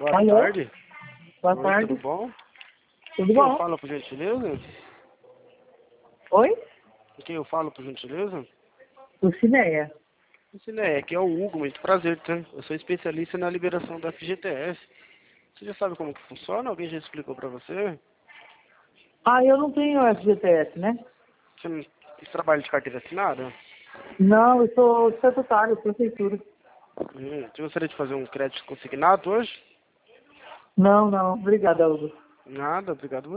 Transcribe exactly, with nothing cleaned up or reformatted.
Boa Alô? tarde. Boa Oi, tarde. tudo bom? Tudo Quem eu bom? falo, por gentileza? Oi? Quem eu falo, por gentileza? Lucinéia. Cineia, aqui é o Hugo, muito prazer, tá? Eu sou especialista na liberação da F G T S. Você já sabe como que funciona? Alguém já explicou pra você? Ah, eu não tenho F G T S, né? Você não você trabalha de carteira assinada? Não, eu sou estatutário, prefeitura. Hum, você gostaria de fazer um crédito consignado hoje? Não, não. Obrigada, Hugo. Nada, obrigado.